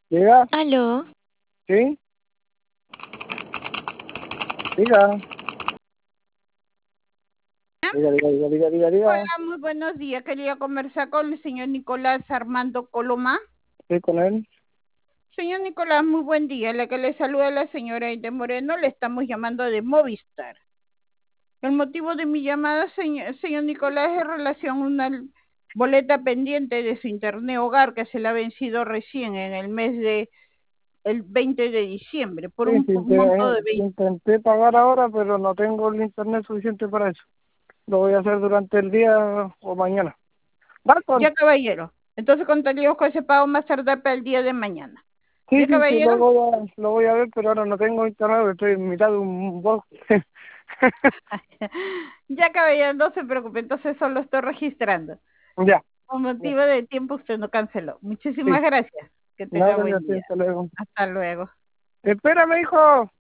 Diga, Aló, sí, diga, diga. Hola, muy buenos días. Quería conversar con el señor Nicolás Armando Coloma. Estoy con él. Señor Nicolás, muy buen día. La que le saluda la señora Aide Moreno, le estamos llamando de Movistar. El motivo de mi llamada, señor Nicolás, es en relación a una boleta pendiente de su internet hogar que se le ha vencido recién en el mes de el 20 de diciembre por Sí, un monto de 20. intenté pagar ahora, pero no tengo el internet suficiente para eso. Lo voy a hacer durante el día o mañana. ¿Barton? Ya, caballero. Entonces contaríamos con ese pago más tardar para el día de mañana. Sí, ¿Ya, caballero? lo voy a ver, pero ahora no tengo internet, estoy en mitad de un bosque. Ya, caballero, no se preocupe, entonces solo estoy registrando. Ya, Por ya, motivo de tiempo usted no canceló. sí, Muchísimas gracias. Que tenga nada, buen ya, sí, día. hasta luego. Hasta luego. Espérame, hijo.